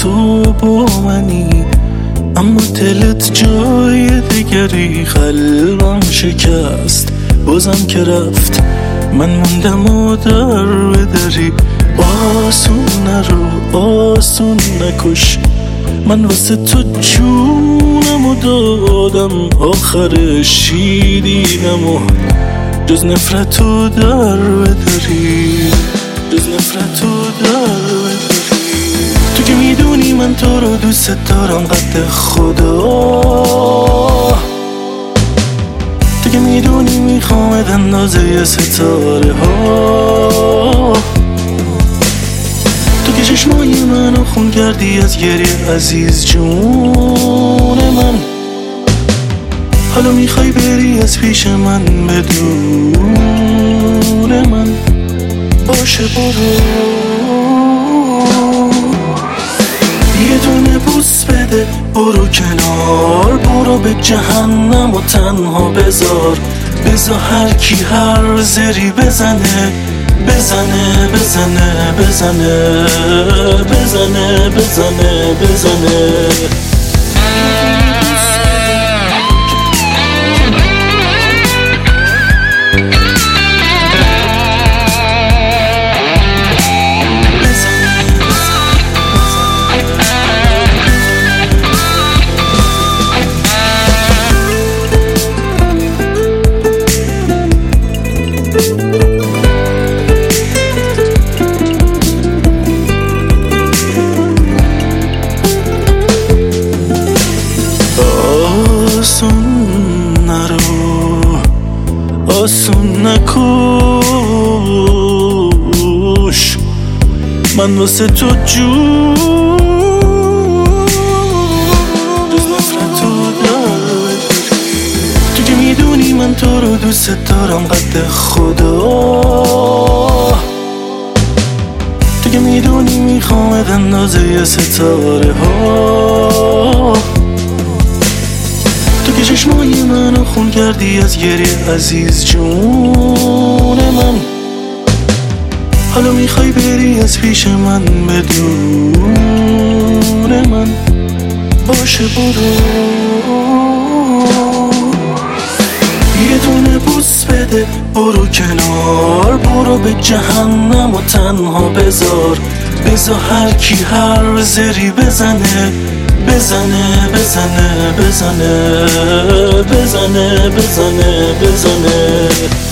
تو با منی، اما دلت جای دیگری. قلبم شکست بازم که رفت، من موندم و در بدری. آسون نرو آسون نکش، من واسه تو جونم و دادم. آخر شیرینم و جز نفرتو در بدری، جز نفرتو در بدری. تو که میدونی من تو رو دوست دارم قد خدا، تو که میدونی میخوامت اندازه ستاره ها. تو که چشمای منو خون کردی از گریه عزیز جون من. حالا میخوای بری از پیش من بدون من، باشه برو. یه دونه بوس بده برو کنار، برو به جهنم و تنها بذار. بذار هر کی هر زری بزنه، بزنه بزنه بزنه بزنه بزنه بزنه. آسون نکش، من واسه تو جون جز نفرتو در. تو که میدونی من تو رو دوست دارم قد خدا، تو که میدونی میخوامت اندازه ستاره ها. تو که چشمای منو خون کردی از گریه عزیز جون من. حالا میخوای بری از پیش من بدون من، باشه برو. یه دونه بوس بده برو کنار، برو به جهنم و تنها بذار. بذار هر کی هر زری بزنه، بزنه بزنه بزنه بزنه بزنه بزنه.